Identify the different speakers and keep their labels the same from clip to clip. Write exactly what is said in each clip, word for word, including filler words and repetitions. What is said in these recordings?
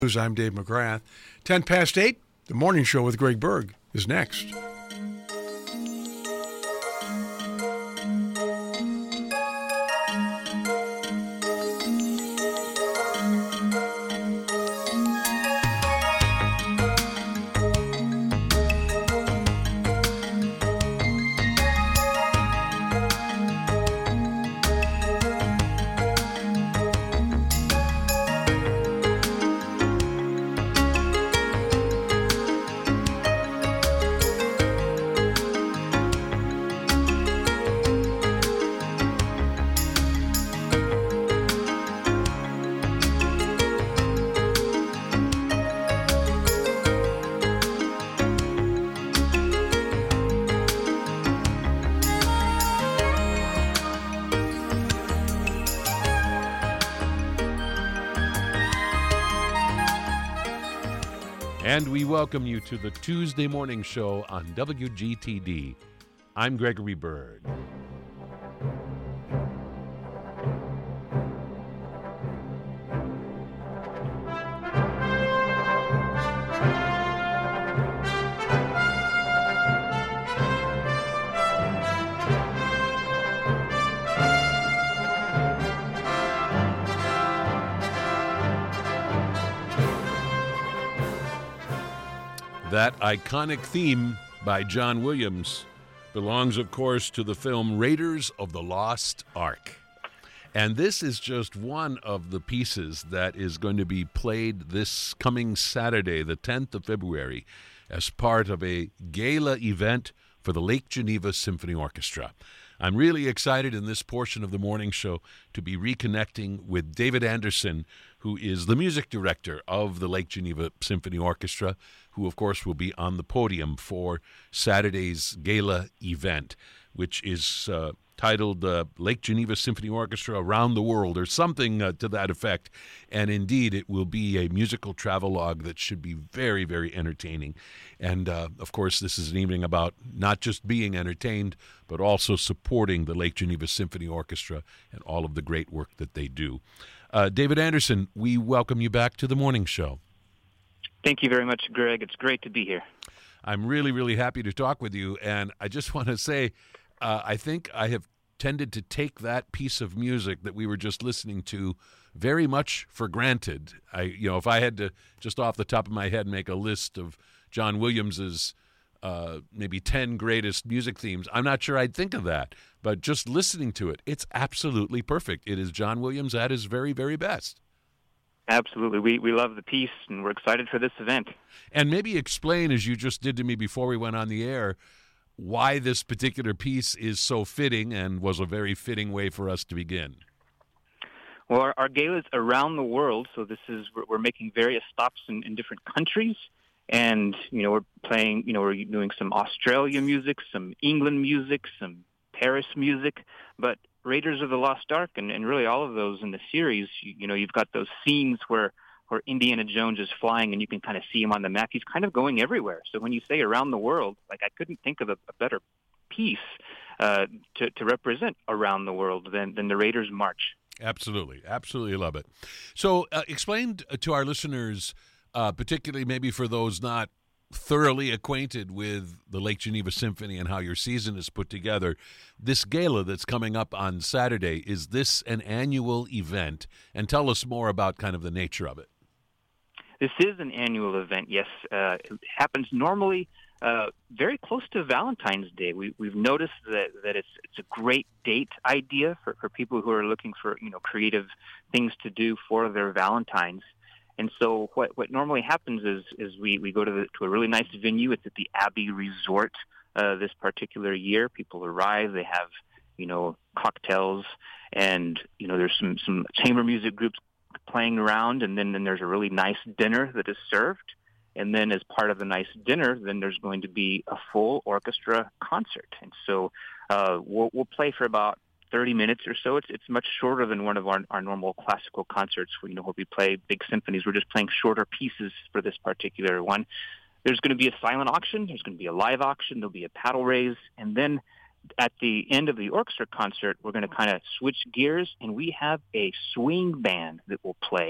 Speaker 1: I'm Dave McGrath. ten past eight, the morning show with Greg Berg is next.
Speaker 2: And we welcome you to the Tuesday morning show on W G T D. I'm Gregory Bird. That iconic theme by John Williams belongs, of course, to the film Raiders of the Lost Ark. And this is just one of the pieces that is going to be played this coming Saturday, the tenth of February, as part of a gala event for the Lake Geneva Symphony Orchestra. I'm really excited in this portion of the morning show to be reconnecting with David Anderson, who is the music director of the Lake Geneva Symphony Orchestra, who, of course, will be on the podium for Saturday's gala event, which is uh, titled uh, Lake Geneva Symphony Orchestra Around the World, or something uh, to that effect. And indeed, it will be a musical travelogue that should be very, very entertaining. And, uh, of course, this is an evening about not just being entertained, but also supporting the Lake Geneva Symphony Orchestra and all of the great work that they do. Uh, David Anderson, we welcome you back to the morning show.
Speaker 3: Thank you very much, Greg. It's great to be here.
Speaker 2: I'm really, really happy to talk with you. And I just want to say, uh, I think I have tended to take that piece of music that we were just listening to very much for granted. I, you know, if I had to just off the top of my head make a list of John Williams's uh, maybe ten greatest music themes, I'm not sure I'd think of that. But just listening to it, it's absolutely perfect. It is John Williams at his very, very best.
Speaker 3: Absolutely. We we love the piece, and we're excited for this event.
Speaker 2: And maybe explain, as you just did to me before we went on the air, why this particular piece is so fitting and was a very fitting way for us to begin.
Speaker 3: Well, our, our gala is around the world, so this is we're, we're making various stops in, in different countries, and you know we're playing, you know we're doing some Australia music, some England music, some Paris music, but Raiders of the Lost Ark, and, and really all of those in the series, you, you know, you've got those scenes where, where Indiana Jones is flying and you can kind of see him on the map. He's kind of going everywhere. So when you say around the world, like I couldn't think of a, a better piece uh, to, to represent around the world than, than the Raiders March.
Speaker 2: Absolutely. Absolutely love it. So uh, explain to our listeners, uh, particularly maybe for those not thoroughly acquainted with the Lake Geneva Symphony and how your season is put together, this gala that's coming up on Saturday, is this an annual event? And tell us more about kind of the nature of it.
Speaker 3: This is an annual event, yes. Uh, it happens normally uh, very close to Valentine's Day. We, we've noticed that, that it's it's a great date idea for, for people who are looking for, you know, creative things to do for their Valentines. And so what, what normally happens is is we, we go to the, to a really nice venue. It's at the Abbey Resort uh, this particular year. People arrive. They have, you know, cocktails, and, you know, there's some, some chamber music groups playing around, and then, then there's a really nice dinner that is served. And then as part of the nice dinner, then there's going to be a full orchestra concert. And so uh, we'll, we'll play for about thirty minutes or so. It's it's much shorter than one of our, our normal classical concerts where, you know, where we play big symphonies. We're just playing shorter pieces for this particular one. There's going to be a silent auction. There's going to be a live auction. There'll be a paddle raise. And then at the end of the orchestra concert, we're going to kind of switch gears, and we have a swing band that will play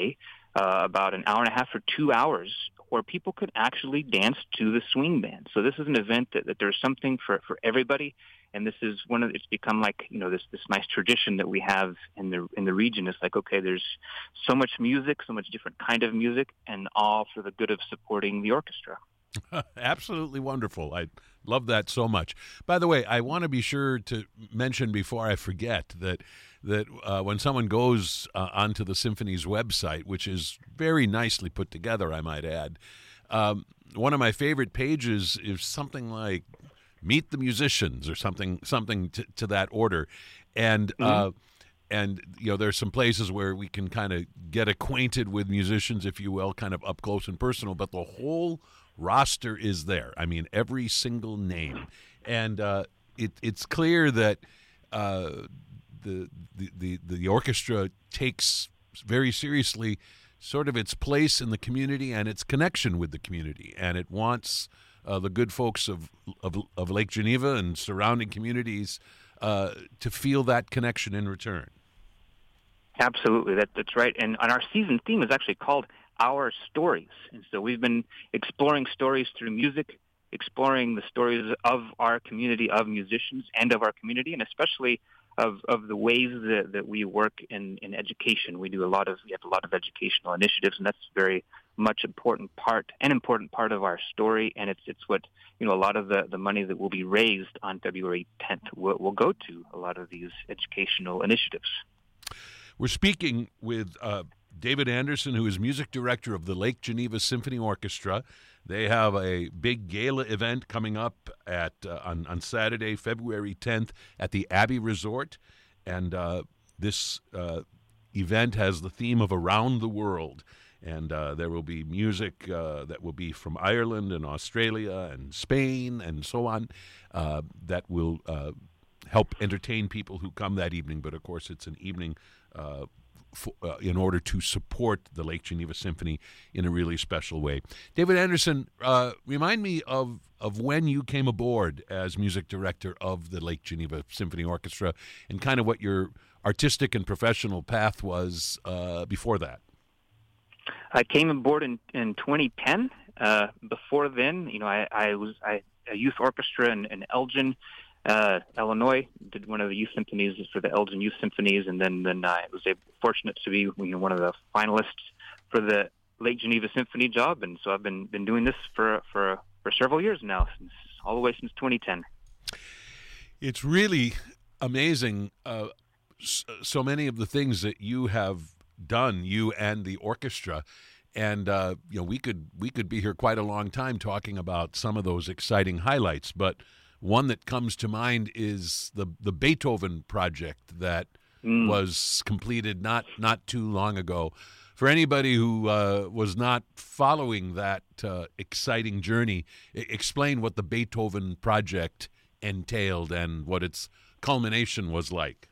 Speaker 3: uh, about an hour and a half or two hours where people could actually dance to the swing band. So this is an event that, that there's something for, for everybody. And this is one of, it's become like, you know, this, this nice tradition that we have in the, in the region. It's like, okay, there's so much music, so much different kind of music, and all for the good of supporting the orchestra.
Speaker 2: Absolutely wonderful. I love that so much. By the way, I want to be sure to mention before I forget that that uh, when someone goes uh, onto the symphony's website, which is very nicely put together, I might add, um, one of my favorite pages is something like "Meet the Musicians" or something something to, to that order, and. Mm-hmm. Uh, And, you know, there's some places where we can kind of get acquainted with musicians, if you will, kind of up close and personal. But the whole roster is there. I mean, every single name. And uh, it, it's clear that uh, the, the, the, the orchestra takes very seriously sort of its place in the community and its connection with the community. And it wants uh, the good folks of, of, of Lake Geneva and surrounding communities uh, to feel that connection in return.
Speaker 3: Absolutely, that, that's right. And, and our season theme is actually called Our Stories. And so we've been exploring stories through music, exploring the stories of our community, of musicians, and of our community, and especially of, of the ways that, that we work in, in education. We do a lot of, we have a lot of educational initiatives, and that's very much important part, an important part of our story. And it's, it's what, you know, a lot of the, the money that will be raised on February tenth will, will go to a lot of these educational initiatives.
Speaker 2: We're speaking with uh, David Anderson, who is music director of the Lake Geneva Symphony Orchestra. They have a big gala event coming up at uh, on, on Saturday, February tenth, at the Abbey Resort. And uh, this uh, event has the theme of Around the World. And uh, there will be music uh, that will be from Ireland and Australia and Spain and so on uh, that will uh, help entertain people who come that evening. But, of course, it's an evening Uh, for, uh, in order to support the Lake Geneva Symphony in a really special way. David Anderson, uh, remind me of, of when you came aboard as music director of the Lake Geneva Symphony Orchestra and kind of what your artistic and professional path was uh, before that.
Speaker 3: I came aboard in, in twenty ten. Uh, before then, you know, I, I was I, a youth orchestra in, in Elgin, Uh, Illinois, did one of the youth symphonies for the Elgin Youth Symphonies, and then then I was fortunate to be, you know, one of the finalists for the Lake Geneva Symphony job, and so I've been been doing this for for for several years now, since all the way since twenty ten.
Speaker 2: It's really amazing. Uh, so many of the things that you have done, you and the orchestra, and uh, you know, we could we could be here quite a long time talking about some of those exciting highlights, but one that comes to mind is the the Beethoven project that mm. was completed not not too long ago. For anybody who uh, was not following that uh, exciting journey, I- explain what the Beethoven project entailed and what its culmination was like.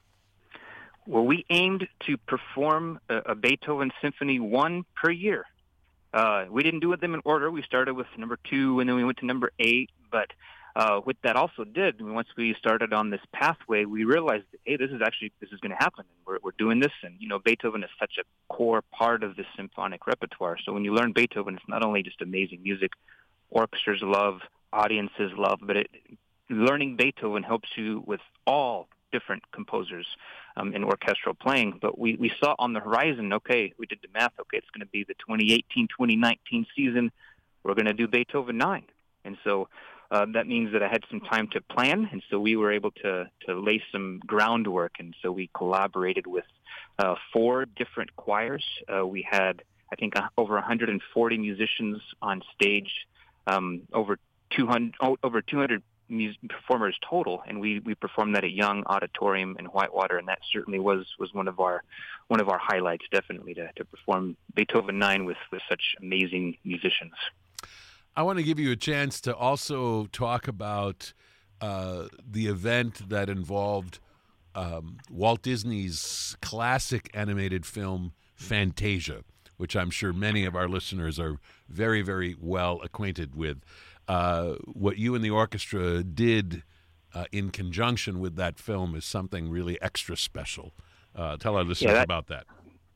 Speaker 3: Well, we aimed to perform a, a Beethoven Symphony one per year. Uh, we didn't do them in order. We started with number two, and then we went to number eight, but Uh, what that also did, once we started on this pathway, we realized that, hey, this is actually, this is going to happen. And we're, we're doing this. And, you know, Beethoven is such a core part of the symphonic repertoire. So when you learn Beethoven, it's not only just amazing music orchestras love, audiences love, but it, learning Beethoven helps you with all different composers um, in orchestral playing. But we, we saw on the horizon, okay, we did the math, okay, it's going to be the twenty eighteen twenty nineteen season. We're going to do Beethoven nine. And so Uh, that means that I had some time to plan, and so we were able to, to lay some groundwork, and so we collaborated with uh, four different choirs. Uh, we had, I think, uh, over one hundred forty musicians on stage, um, over two hundred, oh, over two hundred mus- performers total, and we, we performed that at Young Auditorium in Whitewater, and that certainly was, was one of our one of our highlights, definitely, to, to perform Beethoven nine with, with such amazing musicians.
Speaker 2: I want to give you a chance to also talk about uh, the event that involved um, Walt Disney's classic animated film Fantasia, which I'm sure many of our listeners are very, very well acquainted with. Uh, what you and the orchestra did uh, in conjunction with that film is something really extra special. Uh, tell our listeners
Speaker 3: yeah, that-
Speaker 2: about that.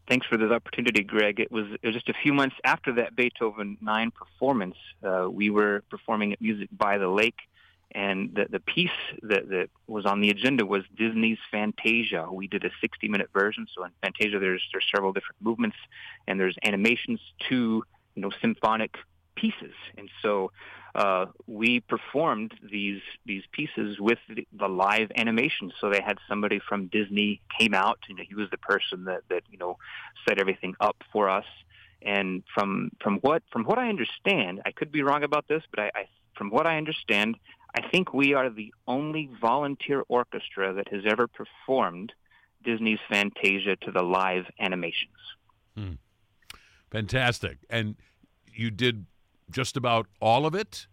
Speaker 3: Thanks for this opportunity, Greg. It was, it was just a few months after that Beethoven nine performance. Uh, we were performing at Music by the Lake, and the, the piece that, that was on the agenda was Disney's Fantasia. We did a sixty-minute version. So in Fantasia, there's there's several different movements, and there's animations to, you know, symphonic pieces. And so uh, we performed these these pieces with the, the live animation. So they had somebody from Disney came out. You know, he was the person that, that you know set everything up for us. And from from what from what I understand, I could be wrong about this, but I, I from what I understand, I think we are the only volunteer orchestra that has ever performed Disney's Fantasia to the live animations.
Speaker 2: Hmm. Fantastic. And you did just about all of it?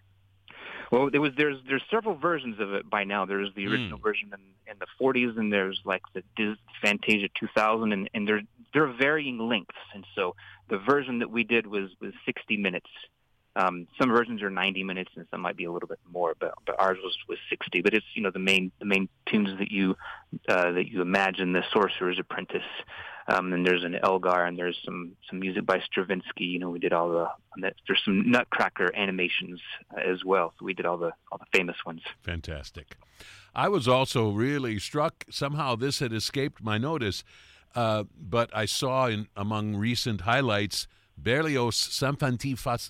Speaker 3: Well, there was there's there's several versions of it by now. There's the original mm. version in, in the forties, and there's like the Disney Fantasia two thousand, and, and they're they're varying lengths. And so the version that we did was was sixty minutes. Um, some versions are ninety minutes, and some might be a little bit more, but but ours was, was sixty. But it's, you know, the main the main tunes that you uh, that you imagine: the Sorcerer's Apprentice, um, and there's an Elgar, and there's some, some music by Stravinsky. You know, we did all the there's some Nutcracker animations uh, as well. So we did all the all the famous ones.
Speaker 2: Fantastic. I was also really struck. Somehow this had escaped my notice, uh, but I saw in among recent highlights Berlioz Symphonie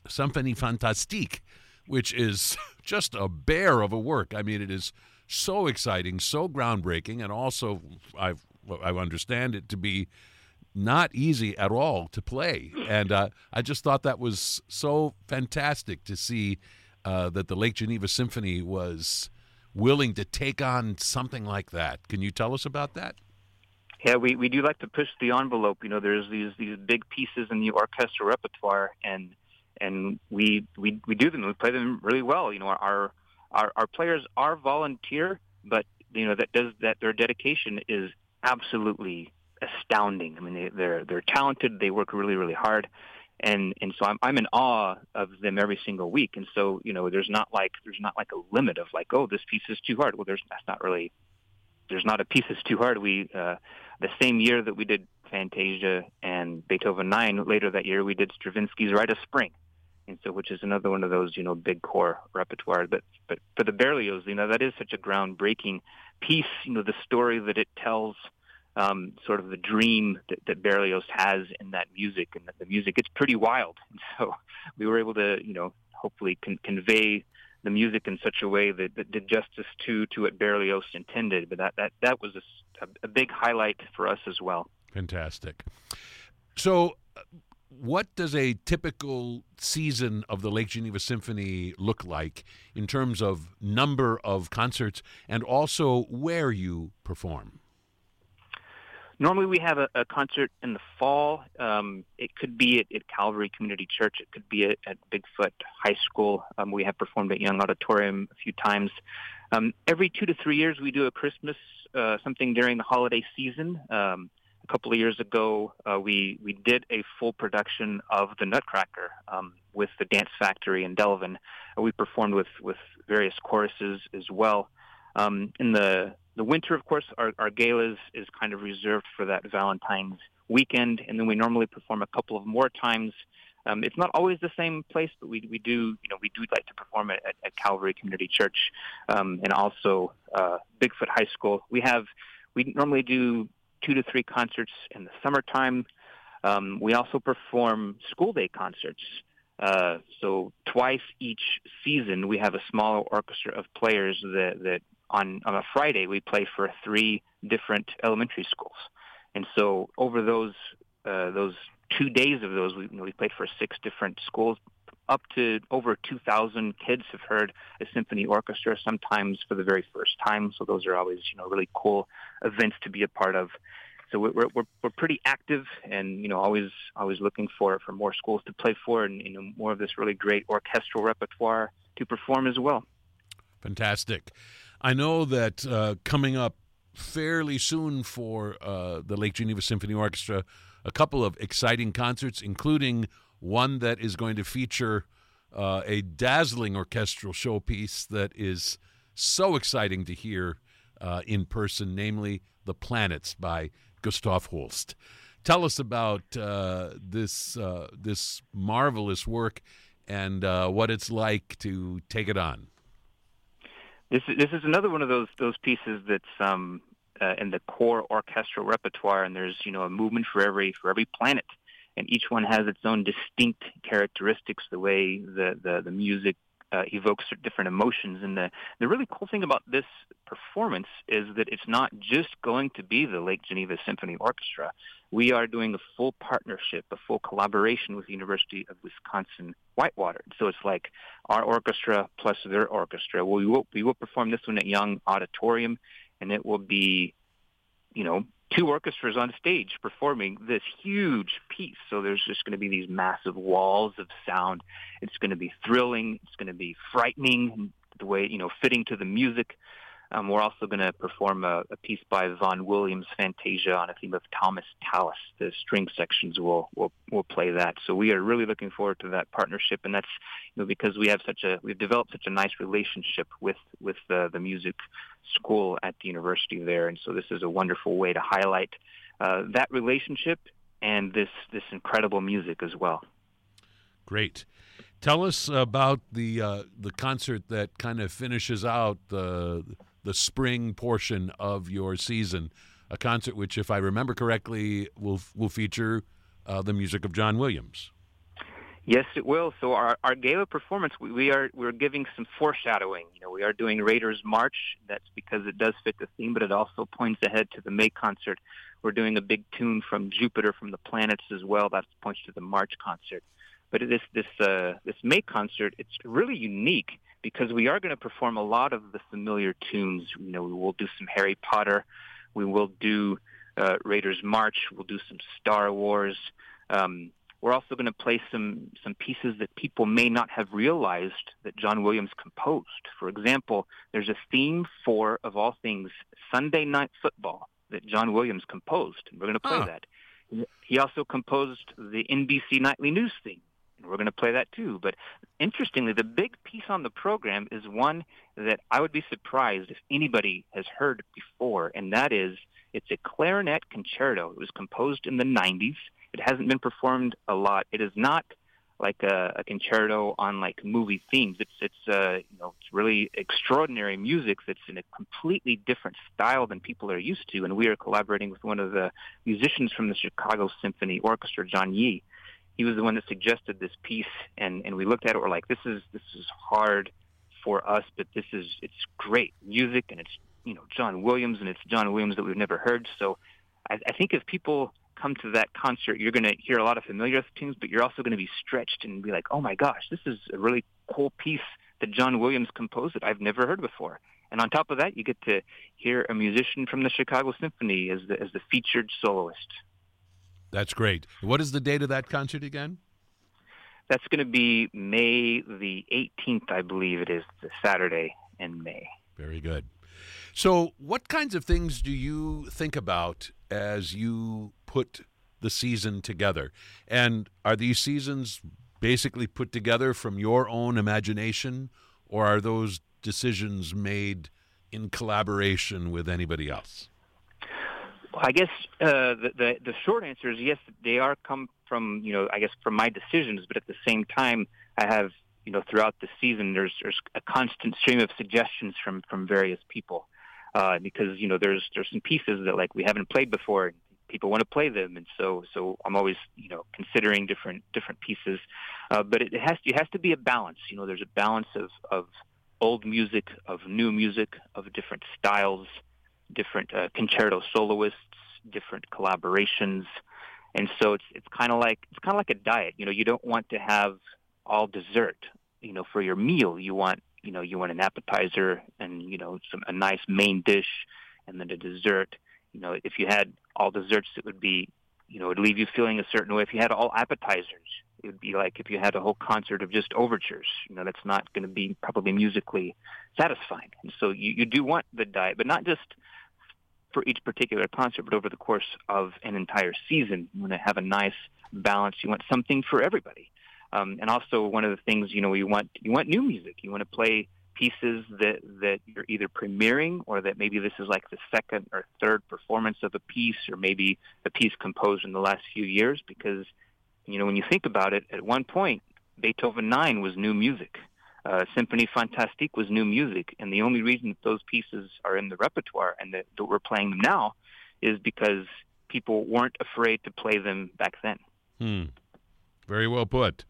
Speaker 2: Fantastique, which is just a bear of a work. I mean, it is so exciting, so groundbreaking, and also I've, I understand it to be not easy at all to play. And uh, I just thought that was so fantastic to see uh, that the Lake Geneva Symphony was willing to take on something like that. Can you tell us about that?
Speaker 3: Yeah, we, we do like to push the envelope. You know, there's these these big pieces in the orchestral repertoire, and and we we, we do them. We play them really well. You know, our our our players are volunteer, but you know that does that their dedication is absolutely astounding. I mean, they, they're they're talented. They work really really hard, and and so I'm I'm in awe of them every single week. And so you know, there's not like there's not like a limit of like, oh, this piece is too hard. Well, there's that's not really. There's not a piece that's too hard. We uh, the same year that we did Fantasia and Beethoven nine, later that year we did Stravinsky's Rite of Spring, and so which is another one of those, you know, big core repertoire. But but for the Berlioz, you know, that is such a groundbreaking piece. You know, the story that it tells, um, sort of the dream that, that Berlioz has in that music, and that the music it's pretty wild. And so we were able to, you know, hopefully con- convey the music in such a way that, that did justice to to what Berlioz intended. But that that, that was a, a big highlight for us as well.
Speaker 2: Fantastic. So what does a typical season of the Lake Geneva Symphony look like in terms of number of concerts and also where you perform?
Speaker 3: Normally we have a, a concert in the fall. Um, it could be at, at Calvary Community Church. It could be at, at Bigfoot High School. Um, we have performed at Young Auditorium a few times. Um, every two to three years we do a Christmas, uh, something during the holiday season. Um, a couple of years ago uh, we, we did a full production of the Nutcracker um, with the Dance Factory in Delavan. Uh, we performed with, with various choruses as well. Um, in the The winter, of course, our, our gala is, is kind of reserved for that Valentine's weekend, and then we normally perform a couple of more times. Um, it's not always the same place, but we we do you know we do like to perform at, at Calvary Community Church, um, and also uh, Bigfoot High School. We have we normally do two to three concerts in the summertime. Um, we also perform school day concerts. Uh, so twice each season, we have a smaller orchestra of players that that. On, on a Friday, we play for three different elementary schools, and so over those uh, those two days of those, we you know, we played for six different schools. Up to over two thousand kids have heard a symphony orchestra, sometimes for the very first time. So those are always you know really cool events to be a part of. So we're we're we're pretty active, and you know always always looking for, for more schools to play for, and you know more of this really great orchestral repertoire to perform as well.
Speaker 2: Fantastic. I know that uh, coming up fairly soon for uh, the Lake Geneva Symphony Orchestra, a couple of exciting concerts, including one that is going to feature uh, a dazzling orchestral showpiece that is so exciting to hear uh, in person, namely The Planets by Gustav Holst. tell us about uh, this uh, this marvelous work and uh, what it's like to take it on.
Speaker 3: This is, this is another one of those those pieces that's um, uh, in the core orchestral repertoire, and there's you know a movement for every for every planet, and each one has its own distinct characteristics. The way the the, the music uh, evokes different emotions, and the the really cool thing about this performance is that it's not just going to be the Lake Geneva Symphony Orchestra. We are doing a full partnership, a full collaboration with the University of Wisconsin-Whitewater. So it's like our orchestra plus their orchestra. We will we will perform this one at Young Auditorium, and it will be, you know, two orchestras on stage performing this huge piece. So there's just going to be these massive walls of sound. It's going to be thrilling. It's going to be frightening, the way, you know, fitting to the music. Um, we're also going to perform a, a piece by Vaughan Williams, Fantasia, on a theme of Thomas Tallis. The string sections will, will will play that. So we are really looking forward to that partnership, and that's you know because we have such a we've developed such a nice relationship with with the, the music school at the university there, and so this is a wonderful way to highlight uh, that relationship and this this incredible music as well.
Speaker 2: Great. Tell us about the uh, the concert that kind of finishes out the the spring portion of your season, a concert which, if I remember correctly, will will feature uh, the music of John Williams.
Speaker 3: Yes, it will. So our, our gala performance, we, we are we're giving some foreshadowing. You know, we are doing Raiders March. That's because it does fit the theme, but it also points ahead to the May concert. We're doing a big tune from Jupiter, from the planets as well. That points to the March concert. But this this uh, this May concert, it's really unique because we are going to perform a lot of the familiar tunes. You know, we will do some Harry Potter, we will do uh, Raiders March, we'll do some Star Wars. Um, we're also going to play some some pieces that people may not have realized that John Williams composed. For example, there's a theme for, of all things, Sunday Night Football that John Williams composed, and we're going to play
Speaker 2: huh.
Speaker 3: that. He also composed the N B C Nightly News theme. We're going to play that too. But interestingly, the big piece on the program is one that I would be surprised if anybody has heard before, and that is it's a clarinet concerto. It was composed in the nineties. It hasn't been performed a lot. It is not like a, a concerto on like movie themes. It's it's uh, you know it's really extraordinary music that's in a completely different style than people are used to. And we are collaborating with one of the musicians from the Chicago Symphony Orchestra, John Yee. He was the one that suggested this piece, and, and we looked at it. We're like, this is this is hard for us, but this is it's great music, and it's you know John Williams, and it's John Williams that we've never heard. So, I, I think if people come to that concert, you're going to hear a lot of familiar tunes, but you're also going to be stretched and be like, oh my gosh, this is a really cool piece that John Williams composed that I've never heard before. And on top of that, you get to hear a musician from the Chicago Symphony as the as the featured soloist.
Speaker 2: That's great. What is the date of that concert again?
Speaker 3: That's going to be May the eighteenth, I believe it is, the Saturday in May.
Speaker 2: Very good. So what kinds of things do you think about as you put the season together? And are these seasons basically put together from your own imagination, or are those decisions made in collaboration with anybody else?
Speaker 3: I guess uh, the, the the short answer is yes. They are come from you know I guess from my decisions, but at the same time, I have you know throughout the season there's there's a constant stream of suggestions from, from various people uh, because you know there's there's some pieces that like we haven't played before. And people want to play them, and so so I'm always you know considering different different pieces, uh, but it has it has to be a balance. You know, there's a balance of of old music, of new music, of different styles, different uh, concerto soloists, different collaborations, and so it's it's kind of like it's kind of like a diet. You know, you don't want to have all dessert. You know, for your meal, you want you know you want an appetizer and you know some a nice main dish, and then a dessert. You know, if you had all desserts, it would be you know it'd leave you feeling a certain way. If you had all appetizers, it would be like if you had a whole concert of just overtures. You know, that's not going to be probably musically satisfying. And so you, you do want the diet, but not just for each particular concert, but over the course of an entire season. You want to have a nice balance. You want something for everybody. Um, and also one of the things, you know, you want you want new music. You want to play pieces that, that you're either premiering, or that maybe this is like the second or third performance of a piece, or maybe a piece composed in the last few years. Because, you know, when you think about it, at one point, Beethoven nine was new music. Uh, Symphonie Fantastique was new music. And the only reason that those pieces are in the repertoire and that, that we're playing them now is because people weren't afraid to play them back then.
Speaker 2: Hmm. Very well put.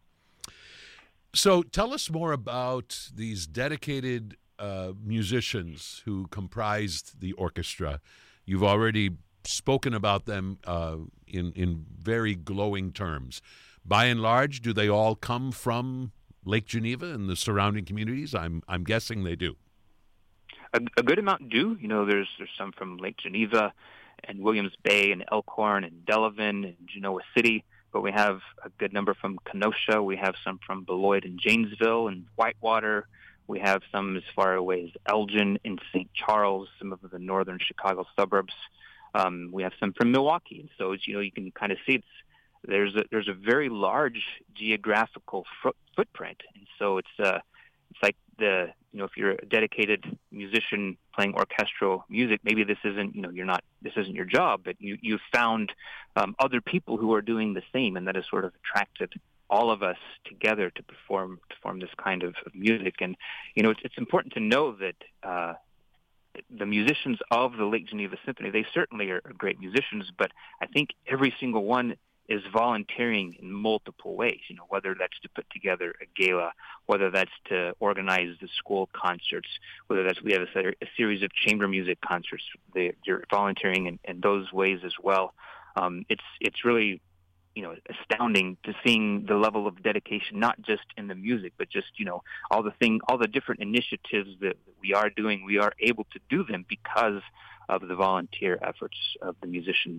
Speaker 2: So tell us more about these dedicated uh, musicians who comprised the orchestra. You've already spoken about them uh, in, in very glowing terms. By and large, do they all come from Lake Geneva and the surrounding communities? I'm I'm guessing they do.
Speaker 3: A, a good amount do. You know, there's there's some from Lake Geneva and Williams Bay and Elkhorn and Delavan and Genoa City. But we have a good number from Kenosha. We have some from Beloit and Janesville and Whitewater. We have some as far away as Elgin and Saint Charles, some of the northern Chicago suburbs. Um, we have some from Milwaukee. And so, it's, you know, you can kind of see it's, there's a, there's a very large geographical fo- footprint. And so it's uh, it's like the, you know, if you're a dedicated musician playing orchestral music, maybe this isn't, you know, you're not, this isn't your job, but you, you've found um, other people who are doing the same, and that has sort of attracted all of us together to perform, to form this kind of, of music. And, you know, it's, it's important to know that uh, the musicians of the Lake Geneva Symphony, they certainly are, are great musicians, but I think every single one is volunteering in multiple ways, you know, whether that's to put together a gala, whether that's to organize the school concerts, whether that's, we have a, a series of chamber music concerts. They, they're volunteering in, in those ways as well. Um, it's, it's really, you know, astounding to seeing the level of dedication, not just in the music, but just, you know, all the thing, all the different initiatives that, that we are doing, we are able to do them because of the volunteer efforts of the musicians.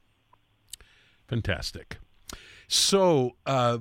Speaker 2: Fantastic. So uh,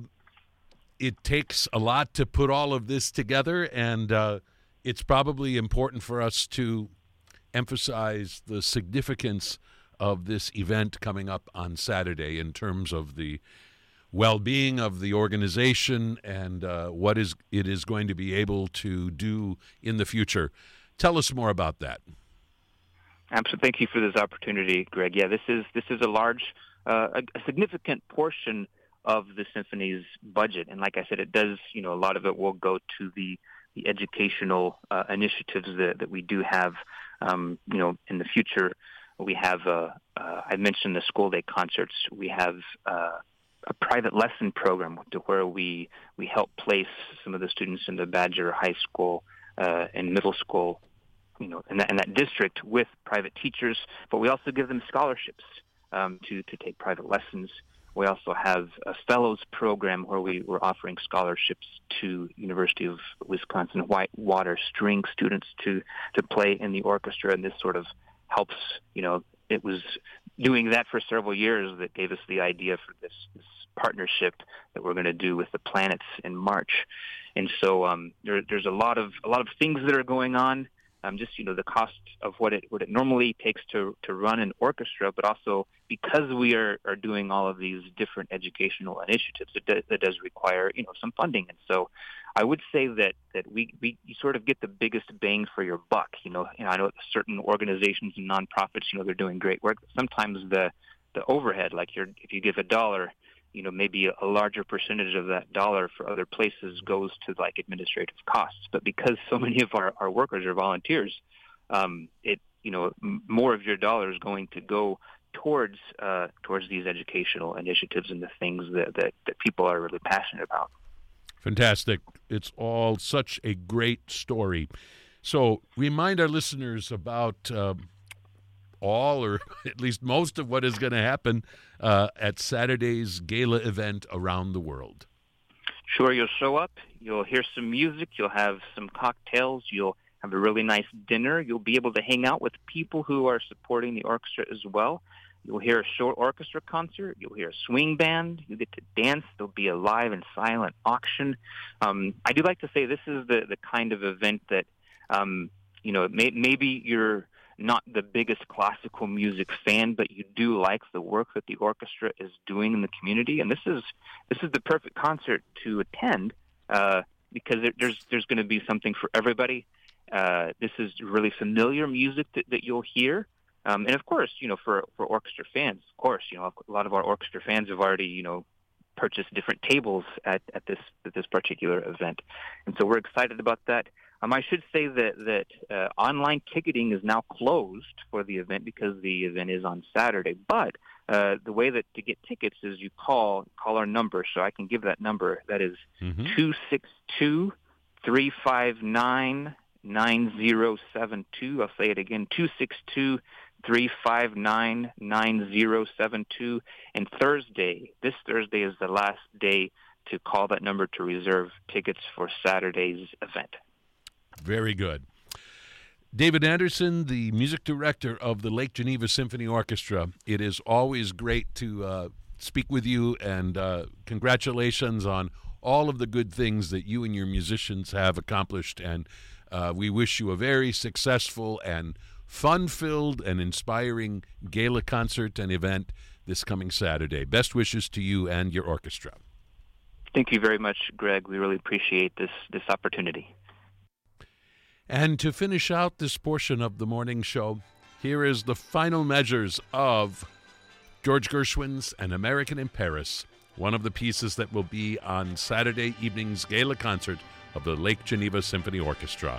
Speaker 2: it takes a lot to put all of this together, and uh, it's probably important for us to emphasize the significance of this event coming up on Saturday in terms of the well-being of the organization and uh, what is it is going to be able to do in the future. Tell us more about that.
Speaker 3: Absolutely. Thank you for this opportunity, Greg. Yeah, this is this is a large Uh, a, a significant portion of the symphony's budget, and like I said, it does. You know, a lot of it will go to the the educational uh, initiatives that, that we do have. Um, you know, in the future, we have. Uh, uh, I mentioned the school day concerts. We have uh, a private lesson program to where we we help place some of the students in the Badger High School uh, and middle school. You know, in that in that district with private teachers, but we also give them scholarships. Um, to, to take private lessons. We also have a fellows program where we were offering scholarships to University of Wisconsin Whitewater string students to, to play in the orchestra, and this sort of helps, you know, it was doing that for several years that gave us the idea for this, this partnership that we're going to do with the Planets in March. And so um, there, there's a lot of a lot of things that are going on. Um, just, you know, the cost of what it what it normally takes to, to run an orchestra, but also because we are, are doing all of these different educational initiatives, it, do, it does require, you know, some funding. And so I would say that, that we, we you sort of get the biggest bang for your buck. You know, you know, I know certain organizations and nonprofits, you know, they're doing great work. Sometimes the, the overhead, like you're, if you give a dollar, you know, maybe a larger percentage of that dollar for other places goes to like administrative costs. But because so many of our, our workers are volunteers, um, it, you know, m- more of your dollar is going to go towards uh, towards these educational initiatives and the things that, that, that people are really passionate about.
Speaker 2: Fantastic. It's all such a great story. So remind our listeners about uh, all or at least most of what is going to happen uh, at Saturday's gala event around the world.
Speaker 3: Sure, you'll show up, you'll hear some music, you'll have some cocktails, you'll have a really nice dinner, you'll be able to hang out with people who are supporting the orchestra as well. You'll hear a short orchestra concert, you'll hear a swing band, you get to dance, there'll be a live and silent auction. Um, I do like to say this is the, the kind of event that, um, you know, may, maybe you're not the biggest classical music fan, but you do like the work that the orchestra is doing in the community, and this is this is the perfect concert to attend uh, because there, there's there's going to be something for everybody. Uh, this is really familiar music that, that you'll hear. Um, and of course, you know, for, for orchestra fans, of course, you know, a lot of our orchestra fans have already, you know, purchased different tables at, at this at this particular event. And so we're excited about that. Um, I should say that, that uh, online ticketing is now closed for the event because the event is on Saturday. But uh, the way that to get tickets is you call call our number. So I can give that number. That is two six two, three five nine, nine zero seven two. I'll say it again, two six two, three five nine, nine zero seven two. And Thursday, this Thursday is the last day to call that number to reserve tickets for Saturday's event.
Speaker 2: Very good. David Anderson, the music director of the Lake Geneva Symphony Orchestra, it is always great to uh, speak with you, and uh, congratulations on all of the good things that you and your musicians have accomplished. And uh, we wish you a very successful and fun-filled and inspiring gala concert and event this coming Saturday. Best wishes to you and your orchestra.
Speaker 3: Thank you very much, Greg. We really appreciate this this opportunity.
Speaker 2: And to finish out this portion of the morning show, here is the final measures of George Gershwin's An American in Paris, one of the pieces that will be on Saturday evening's gala concert of the Lake Geneva Symphony Orchestra.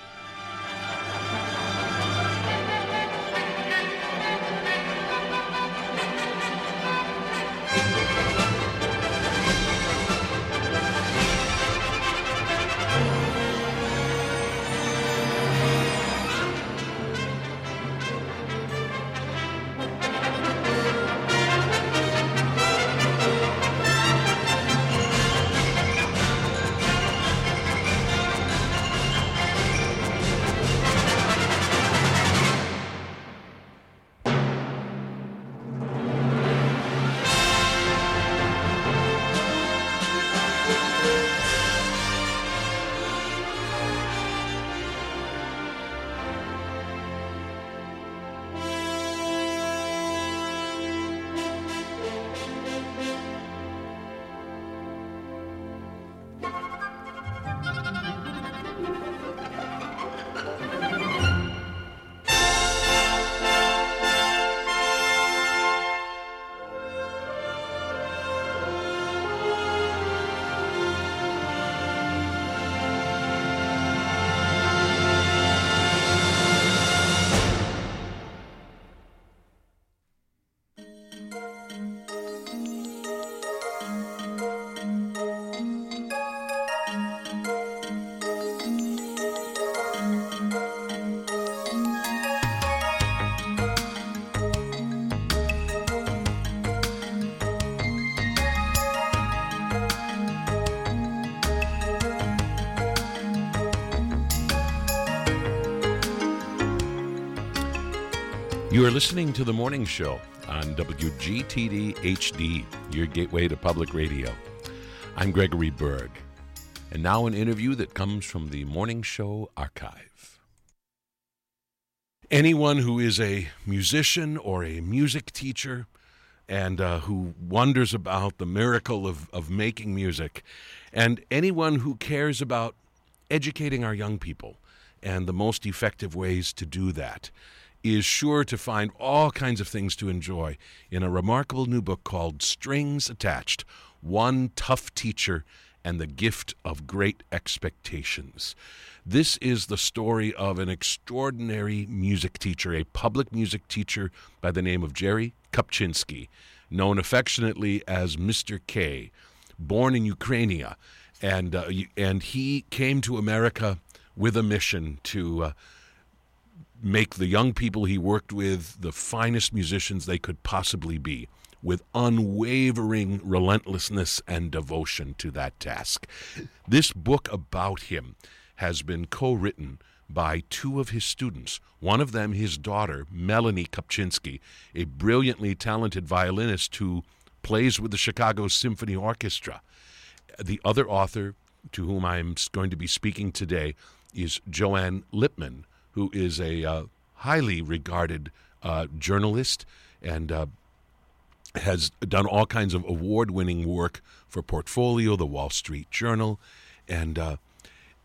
Speaker 2: You are listening to The Morning Show on W G T D H D, your gateway to public radio. I'm Gregory Berg, and now an interview that comes from the Morning Show archive. Anyone who is a musician or a music teacher and uh, who wonders about the miracle of, of making music, and anyone who cares about educating our young people and the most effective ways to do that, is sure to find all kinds of things to enjoy in a remarkable new book called Strings Attached, One Tough Teacher and the Gift of Great Expectations. This is the story of an extraordinary music teacher, a public music teacher by the name of Jerry Kupczynski, known affectionately as Mister K, born in Ukraine, and, uh, and he came to America with a mission to uh, make the young people he worked with the finest musicians they could possibly be, with unwavering relentlessness and devotion to that task. This book about him has been co-written by two of his students, one of them his daughter, Melanie Kupczynski, a brilliantly talented violinist who plays with the Chicago Symphony Orchestra. The other author, to whom I'm going to be speaking today, is Joanne Lipman, who is a uh, highly regarded uh, journalist and uh, has done all kinds of award-winning work for Portfolio, the Wall Street Journal, and uh,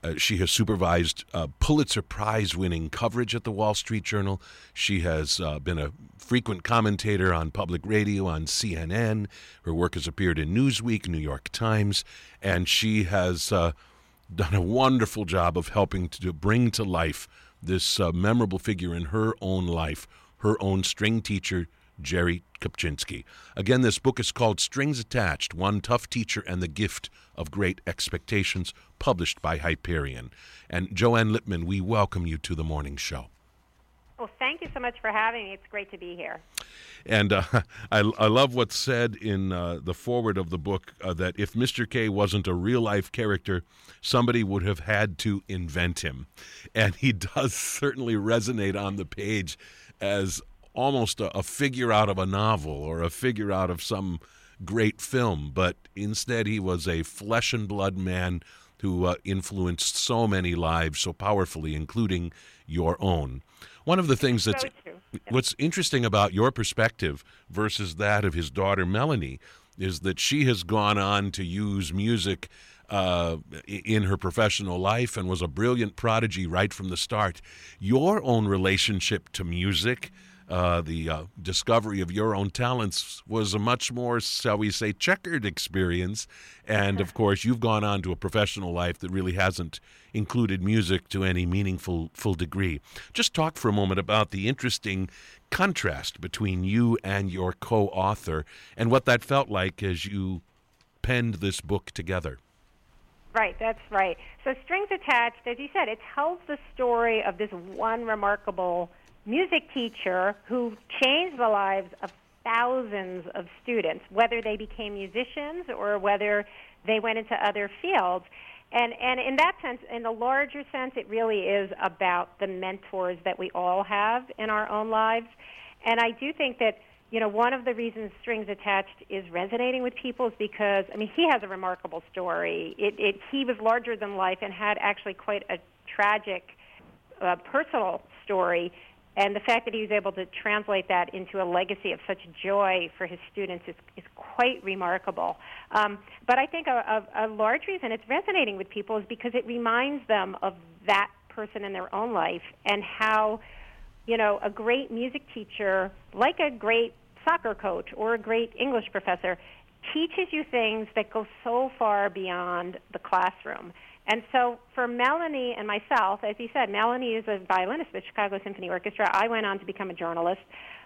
Speaker 2: Uh, she has supervised uh, Pulitzer Prize-winning coverage at the Wall Street Journal. She has uh, been a frequent commentator on public radio on C N N. Her work has appeared in Newsweek, New York Times, and she has uh, done a wonderful job of helping to bring to life this uh, memorable figure in her own life, her own string teacher, Jerry Kopczynski. Again, this book is called Strings Attached, One Tough Teacher and the Gift of Great Expectations, published by Hyperion. And Joanne Lippman, we welcome you to the morning show.
Speaker 4: Well, thank you so much for having me. It's great to be here.
Speaker 2: And uh, I, I love what's said in uh, the foreword of the book, uh, that if Mister K wasn't a real-life character, somebody would have had to invent him. And he does certainly resonate on the page as almost a, a figure out of a novel or a figure out of some great film, but instead he was a flesh and blood man who uh, influenced so many lives so powerfully, including your own. One of the things that's
Speaker 4: So true. Yeah.
Speaker 2: what's interesting about your perspective versus that of his daughter Melanie is that she has gone on to use music uh, in her professional life and was a brilliant prodigy right from the start. Your own relationship to music, Uh, the uh, discovery of your own talents, was a much more, shall we say, checkered experience. And, of course, you've gone on to a professional life that really hasn't included music to any meaningful full degree. Just talk for a moment about the interesting contrast between you and your co-author and what that felt like as you penned this book together.
Speaker 4: Right, that's right. So Strings Attached, as you said, it tells the story of this one remarkable music teacher who changed the lives of thousands of students, whether they became musicians or whether they went into other fields. And and in that sense, in the larger sense, it really is about the mentors that we all have in our own lives. And I do think that, you know, one of the reasons Strings Attached is resonating with people is because, I mean, he has a remarkable story. It, it he was larger than life and had actually quite a tragic uh, personal story. And the fact that he was able to translate that into a legacy of such joy for his students is, is quite remarkable. Um, but I think a, a, a large reason it's resonating with people is because it reminds them of that person in their own life and how, you know, a great music teacher, like a great soccer coach or a great English professor, teaches you things that go so far beyond the classroom. And so for Melanie and myself, as you said, Melanie is a violinist with Chicago Symphony Orchestra. I went on to become a journalist.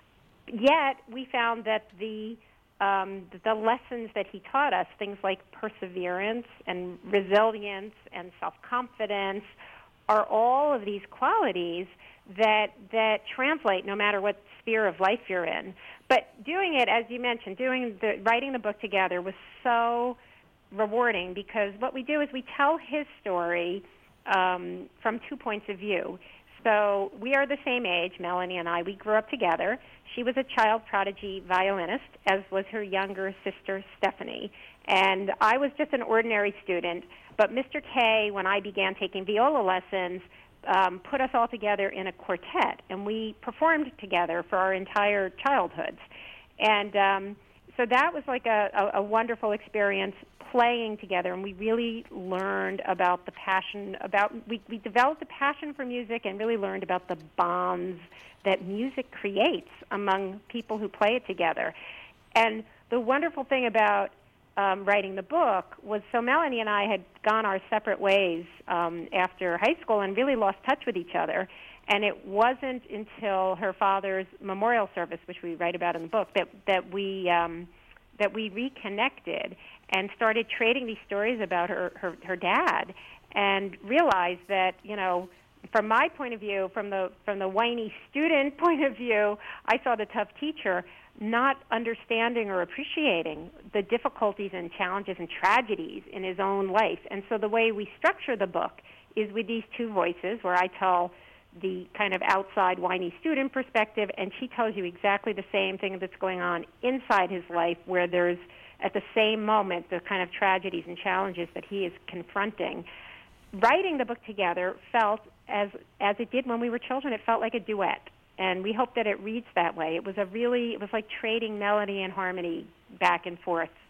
Speaker 4: Yet we found that the um, the lessons that he taught us, things like perseverance and resilience and self-confidence, are all of these qualities that that translate no matter what sphere of life you're in. But doing it, as you mentioned, doing the writing the book together was so rewarding because what we do is we tell his story um, from two points of view. So we are the same age, Melanie and I. We grew up together. She was a child prodigy violinist, as was her younger sister, Stephanie. And I was just an ordinary student. But Mister K, when I began taking viola lessons, um, put us all together in a quartet, and we performed together for our entire childhoods. And um, so that was like a, a, a wonderful experience playing together, and we really learned about the passion, about we, we developed a passion for music and really learned about the bonds that music creates among people who play it together. And the wonderful thing about um, writing the book was so Melanie and I had gone our separate ways um, after high school and really lost touch with each other. And it wasn't until her father's memorial service, which we write about in the book, that, that we um, that we reconnected and started trading these stories about her, her, her dad, and realized that, you know, from my point of view, from the from the whiny student point of view, I saw the tough teacher not understanding or appreciating the difficulties and challenges and tragedies in his own life. And so the way we structure the book is with these two voices, where I tell the kind of outside whiny student perspective, and she tells you exactly the same thing that's going on inside his life, where there's, at the same moment, the kind of tragedies and challenges that he is confronting. Writing the book together felt, as as it did when we were children, it felt like a duet. And we hope that it reads that way. It was a really, it was like trading melody and harmony back and forth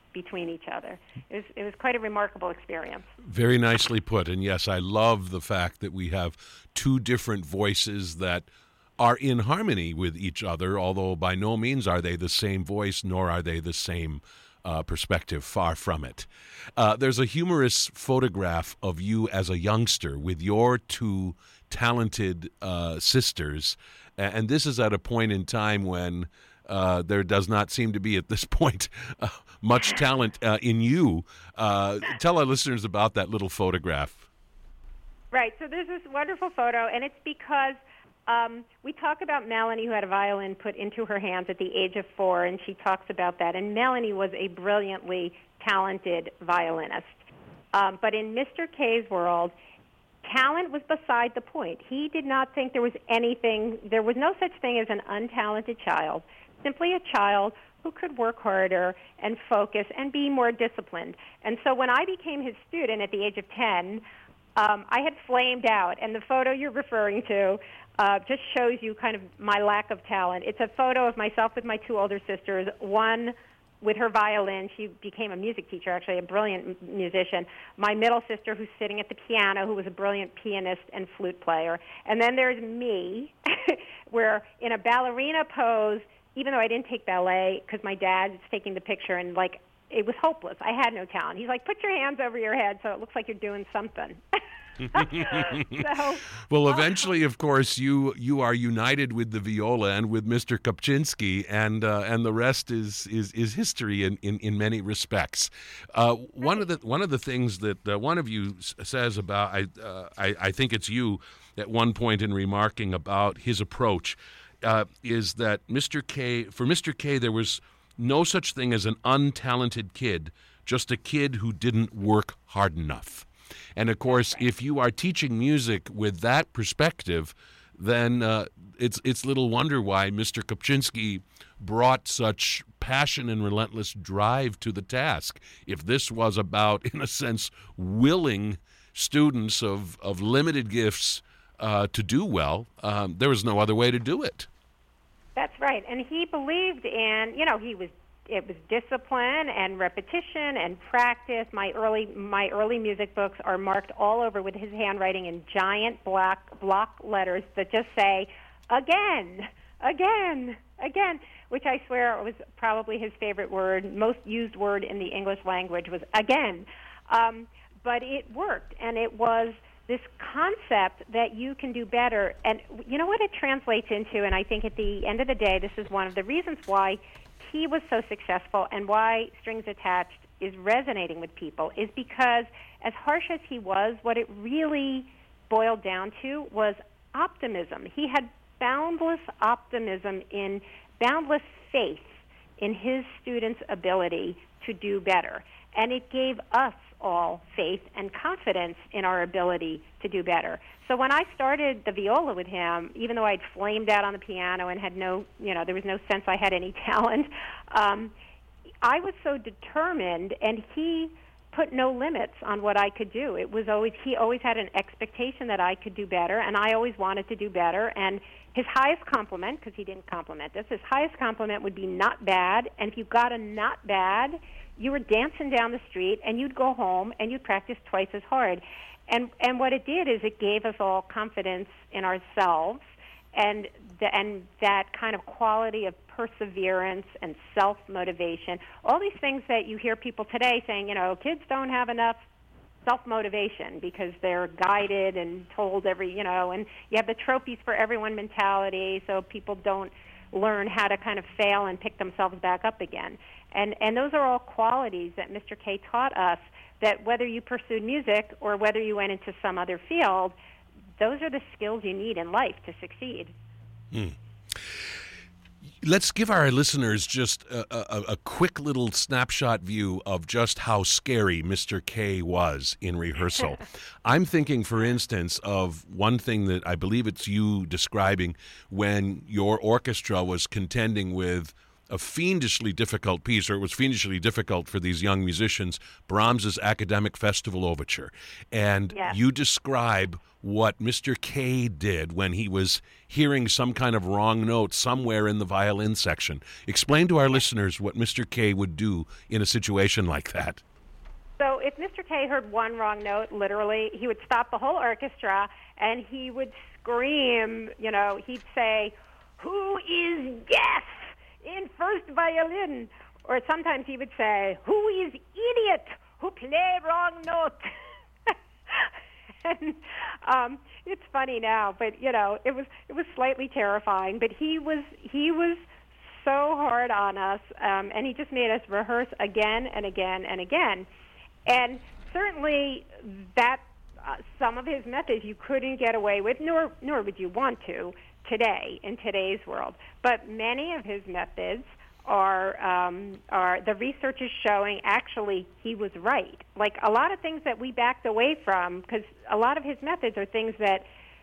Speaker 4: between each other. It was, it was quite a remarkable experience.
Speaker 2: Very nicely put. And yes, I love the fact that we have two different voices that are in harmony with each other, although by no means are they the same voice, nor are they the same uh, perspective, far from it. Uh, there's a humorous photograph of you as a youngster with your two talented uh, sisters, and this is at a point in time when uh, there does not seem to be, at this point, uh, much talent uh, in you. Uh, tell our listeners about that little photograph.
Speaker 4: Right, so there's this wonderful photo, and it's because Um, we talk about Melanie, who had a violin put into her hands at the age of four, and she talks about that. And Melanie was a brilliantly talented violinist. Um, but in Mister K's world, talent was beside the point. He did not think there was anything, there was no such thing as an untalented child, simply a child who could work harder and focus and be more disciplined. And so when I became his student at the age of ten, um, I had flamed out. And the photo you're referring to Uh, just shows you kind of my lack of talent. It's a photo of myself with my two older sisters, one with her violin. She became a music teacher, actually, a brilliant m- musician. My middle sister, who's sitting at the piano, who was a brilliant pianist and flute player. And then there's me, where in a ballerina pose, even though I didn't take ballet, because my dad's taking the picture, and, like, it was hopeless. I had no talent. He's like, put your hands over your head so it looks like you're doing something. so,
Speaker 2: well, eventually, of course, you you are united with the viola and with Mister Kopczynski, and uh, and the rest is is, is history in, in, in many respects. Uh, one of the one of the things that uh, one of you s- says about I, uh, I I think it's you at one point in remarking about his approach uh, is that Mister K for Mister K there was no such thing as an untalented kid, just a kid who didn't work hard enough. And, of course, if you are teaching music with that perspective, then uh, it's it's little wonder why Mister Kopczynski brought such passion and relentless drive to the task. If this was about, in a sense, willing students of, of limited gifts uh, to do well, um, there was no other way to do it.
Speaker 4: That's right. And he believed in, you know, he was it was discipline and repetition and practice. My early my early music books are marked all over with his handwriting in giant black block letters that just say, again, again, again, which I swear was probably his favorite word, most used word in the English language was again. Um, but it worked, and it was this concept that you can do better. And you know what it translates into, and I think at the end of the day, this is one of the reasons why he was so successful and why Strings Attached is resonating with people, is because as harsh as he was, what it really boiled down to was optimism. He had boundless optimism, in boundless faith in his students' ability to do better. And it gave us all faith and confidence in our ability to do better. So when I started the viola with him, even though I'd flamed out on the piano and had no, you know, there was no sense I had any talent, um, I was so determined, and he put no limits on what I could do. It was always, he always had an expectation that I could do better, and I always wanted to do better. And his highest compliment, because he didn't compliment us, his highest compliment would be not bad. And if you got a not bad, you were dancing down the street, and you'd go home and you'd practice twice as hard. And and what it did is it gave us all confidence in ourselves, and the, and that kind of quality of perseverance and self-motivation. All these things that you hear people today saying, you know, kids don't have enough self-motivation because they're guided and told every, you know, and you have the trophies for everyone mentality, so people don't learn how to kind of fail and pick themselves back up again. And and those are all qualities that Mister K taught us, that whether you pursued music or whether you went into some other field, those are the skills you need in life to succeed.
Speaker 2: Mm. Let's give our listeners just a, a, a quick little snapshot view of just how scary Mister K was in rehearsal. I'm thinking, for instance, of one thing that I believe it's you describing when your orchestra was contending with a fiendishly difficult piece, or it was fiendishly difficult for these young musicians, Brahms's Academic Festival Overture. And
Speaker 4: Yes.
Speaker 2: you describe what Mister Kay did when he was hearing some kind of wrong note somewhere in the violin section. Explain to our listeners what Mister Kay would do in a situation like that.
Speaker 4: So if Mister Kay heard one wrong note, literally, he would stop the whole orchestra and he would scream, you know, he'd say, "Who is Guess in first violin?" Or sometimes he would say, "Who is idiot who play wrong note?" And um, it's funny now, but you know, it was it was slightly terrifying. But he was he was so hard on us, um, and he just made us rehearse again and again and again. And certainly, that uh, some of his methods you couldn't get away with, nor nor would you want to today in today's world. But many of his methods are um, are the research is showing actually he was right. Like a lot of things that we backed away from, because a lot of his methods are things that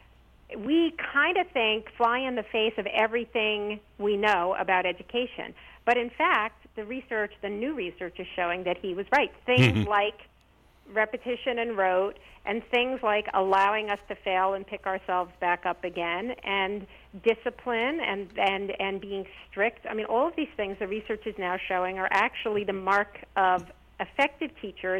Speaker 4: we kind of think fly in the face of everything we know about education. But in fact, the research, the new research is showing that he was right. Things like repetition and rote, and things like allowing us to fail and pick ourselves back up again, and discipline and, and, and being strict. I mean, all of these things the research is now showing are actually the mark of effective teachers,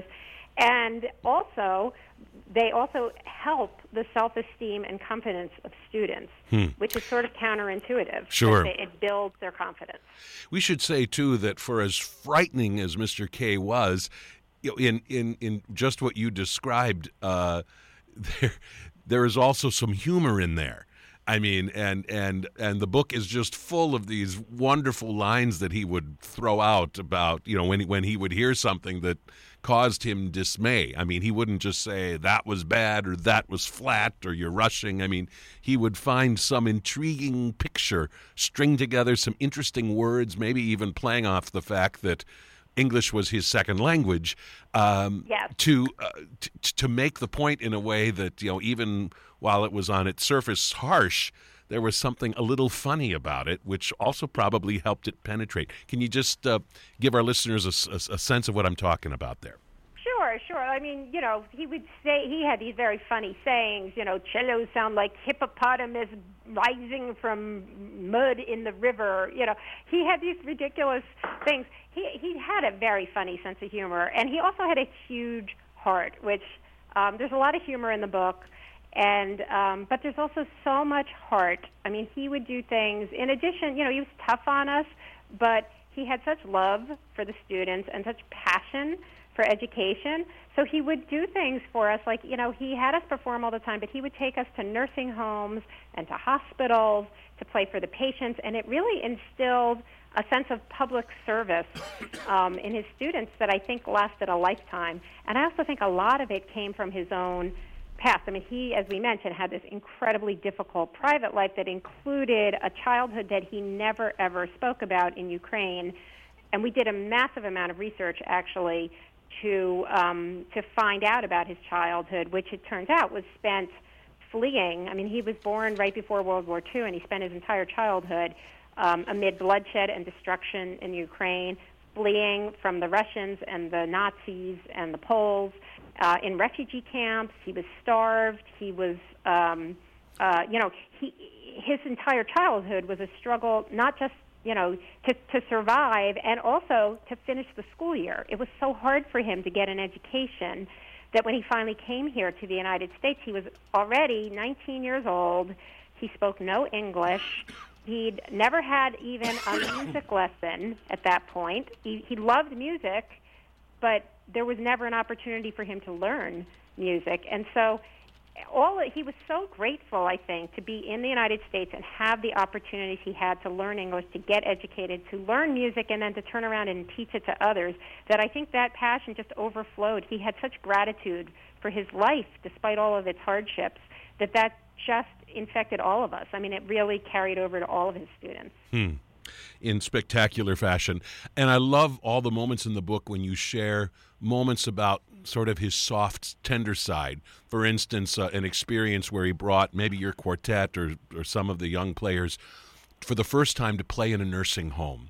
Speaker 4: and also they also help the self-esteem and confidence of students, hmm. which is sort of counterintuitive.
Speaker 2: Sure.
Speaker 4: It, it builds their confidence.
Speaker 2: We should say, too, that for as frightening as Mister Kay was, you know, in, in, in just what you described, uh, there there is also some humor in there. I mean, and, and and the book is just full of these wonderful lines that he would throw out about, you know, when when he would hear something that caused him dismay. I mean, he wouldn't just say that was bad or that was flat or you're rushing. I mean, he would find some intriguing picture, string together some interesting words, maybe even playing off the fact that English was his second language, um,
Speaker 4: yes.
Speaker 2: to uh, t- to make the point in a way that, you know, even while it was on its surface harsh, there was something a little funny about it, which also probably helped it penetrate. Can you just uh, give our listeners a, a, a sense of what I'm talking about there?
Speaker 4: Sure, sure. I mean, you know, he would say, he had these very funny sayings, you know, cellos sound like hippopotamus rising from mud in the river. You know, he had these ridiculous things. He he had a very funny sense of humor, and he also had a huge heart, which um, there's a lot of humor in the book. And um, but there's also so much heart. I mean, he would do things. In addition, you know, he was tough on us, but he had such love for the students and such passion for education. So he would do things for us, like, you know, he had us perform all the time, but he would take us to nursing homes and to hospitals to play for the patients, and it really instilled a sense of public service um, in his students that I think lasted a lifetime. And I also think a lot of it came from his own past. I mean, he, as we mentioned, had this incredibly difficult private life that included a childhood that he never, ever spoke about in Ukraine. And we did a massive amount of research, actually, to um, to find out about his childhood, which it turns out was spent fleeing. I mean, he was born right before World War Two, and he spent his entire childhood um, amid bloodshed and destruction in Ukraine, fleeing from the Russians and the Nazis and the Poles. Uh, in refugee camps, he was starved. He was, um, uh, you know, he, his entire childhood was a struggle, not just, you know, to, to survive and also to finish the school year. It was so hard for him to get an education that when he finally came here to the United States, he was already nineteen years old. He spoke no English. He'd never had even a music lesson at that point. He, he loved music, but there was never an opportunity for him to learn music. And so all he was so grateful, I think, to be in the United States and have the opportunities he had to learn English, to get educated, to learn music, and then to turn around and teach it to others, that I think that passion just overflowed. He had such gratitude for his life, despite all of its hardships, that that just infected all of us. I mean, it really carried over to all of his students.
Speaker 2: Hmm. In spectacular fashion. And I love all the moments in the book when you share moments about sort of his soft, tender side. For instance, uh, an experience where he brought maybe your quartet or, or some of the young players for the first time to play in a nursing home.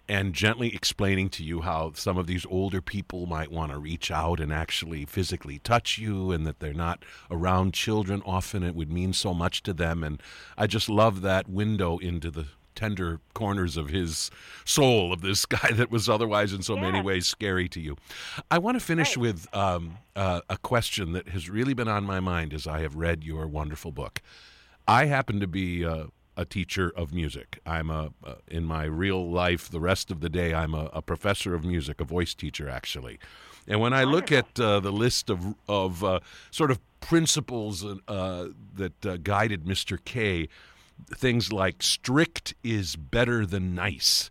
Speaker 2: and gently explaining to you how some of these older people might want to reach out and actually physically touch you, and that they're not around children often. It would mean so much to them. And I just love that window into the tender corners of his soul, of this guy that was otherwise in so
Speaker 4: Yeah.
Speaker 2: many ways scary to you. I want to finish
Speaker 4: Right.
Speaker 2: with um, uh, a question that has really been on my mind as I have read your wonderful book. I happen to be uh, a teacher of music. I'm a, uh, in my real life, the rest of the day, I'm a, a professor of music, a voice teacher, actually. And when I look at uh, the list of of uh, sort of principles uh, that uh, guided Mister K, things like strict is better than nice,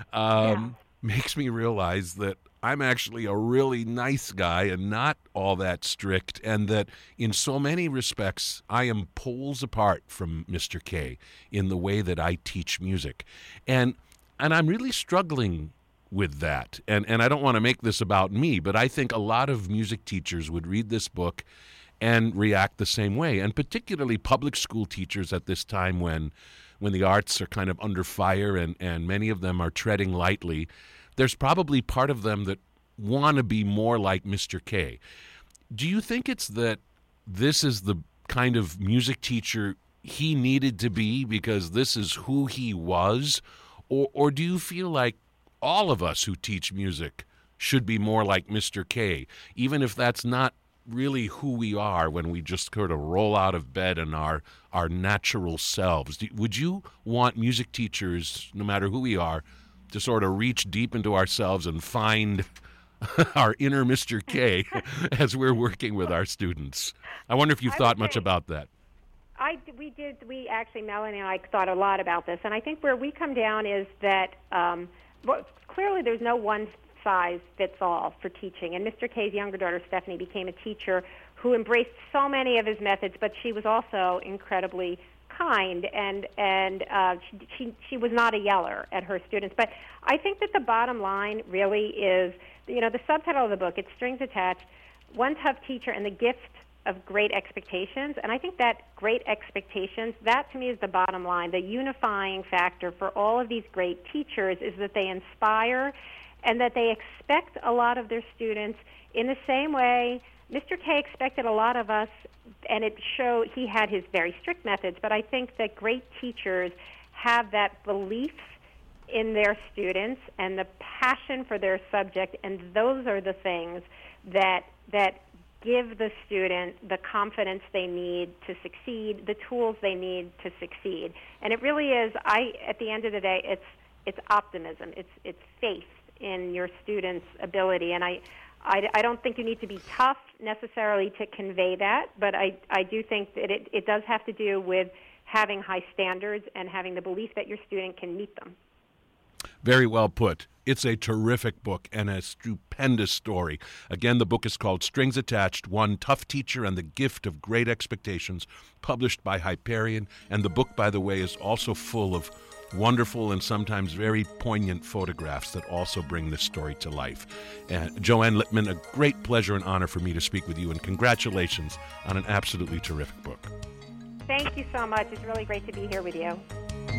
Speaker 2: um, makes me realize that I'm actually a really nice guy and not all that strict, and that in so many respects I am poles apart from Mister K in the way that I teach music. And and I'm really struggling with that. And and I don't want to make this about me, but I think a lot of music teachers would read this book and react the same way, and particularly public school teachers at this time when when the arts are kind of under fire and, and many of them are treading lightly. There's probably part of them that want to be more like Mister K. Do you think it's that this is the kind of music teacher he needed to be because this is who he was? Or, or do you feel like all of us who teach music should be more like Mister K, even if that's not really who we are when we just sort of roll out of bed in our, our natural selves? Do, would you want music teachers, no matter who we are, to sort of reach deep into ourselves and find our inner Mister K as we're working with our students? I wonder if you've
Speaker 4: I
Speaker 2: thought
Speaker 4: would
Speaker 2: much
Speaker 4: say-
Speaker 2: about that.
Speaker 4: I, we did, we actually, Melanie and I thought a lot about this, and I think where we come down is that um, well, clearly there's no one size fits all for teaching, and Mister K's younger daughter, Stephanie, became a teacher who embraced so many of his methods, but she was also incredibly kind, and and uh, she, she she was not a yeller at her students. But I think that the bottom line really is, you know, the subtitle of the book, it's Strings Attached, One Tough Teacher and the Gift of Great Expectations. And I think that great expectations, that to me is the bottom line. The unifying factor for all of these great teachers is that they inspire and that they expect a lot of their students in the same way Mister K expected a lot of us, and it showed he had his very strict methods, but I think that great teachers have that belief in their students and the passion for their subject, and those are the things that that give the student the confidence they need to succeed, the tools they need to succeed. And it really is, I at the end of the day, it's it's optimism, it's it's faith in your students' ability. And I, I, I don't think you need to be tough necessarily to convey that, but I, I do think that it, it does have to do with having high standards and having the belief that your student can meet them.
Speaker 2: Very well put. It's a terrific book and a stupendous story. Again, the book is called Strings Attached, One Tough Teacher and the Gift of Great Expectations, published by Hyperion. And the book, by the way, is also full of wonderful and sometimes very poignant photographs that also bring this story to life. And Joanne Littman, a great pleasure and honor for me to speak with you, and congratulations on an absolutely terrific book.
Speaker 4: Thank you so much. It's really great to be here with you.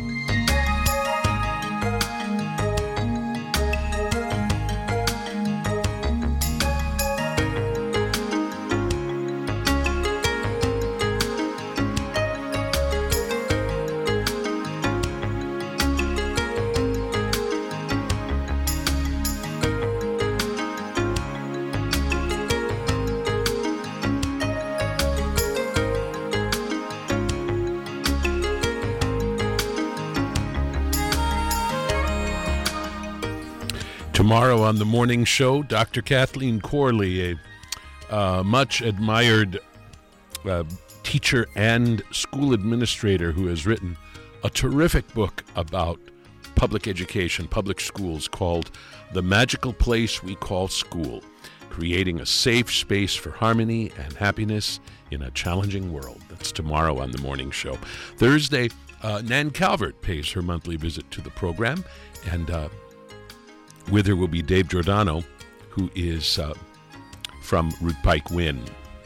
Speaker 2: Tomorrow on the morning show, Doctor Kathleen Corley, a uh, much admired uh, teacher and school administrator who has written a terrific book about public education, public schools, called The Magical Place We Call School, Creating a Safe Space for Harmony and Happiness in a Challenging World. That's tomorrow on the morning show. Thursday, uh, Nan Calvert pays her monthly visit to the program, and uh, with her will be Dave Giordano, who is uh, from Root Pike Wynn.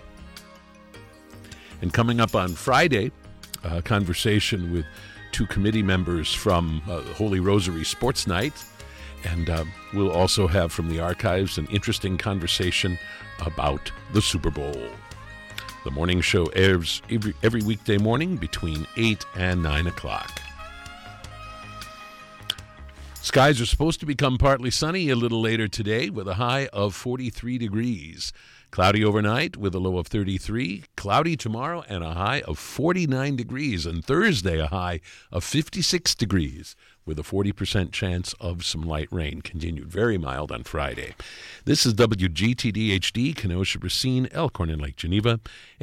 Speaker 2: And coming up on Friday, a conversation with two committee members from uh, Holy Rosary Sports Night. And uh, we'll also have from the archives an interesting conversation about the Super Bowl. The morning show airs every, every weekday morning between eight and nine o'clock. Skies are supposed to become partly sunny a little later today with a high of forty-three degrees. Cloudy overnight with a low of thirty-three. Cloudy tomorrow and a high of forty-nine degrees. And Thursday a high of fifty-six degrees with a forty percent chance of some light rain. Continued very mild on Friday. This is W G T D H D, Kenosha, Racine, Elkhorn, and Lake Geneva.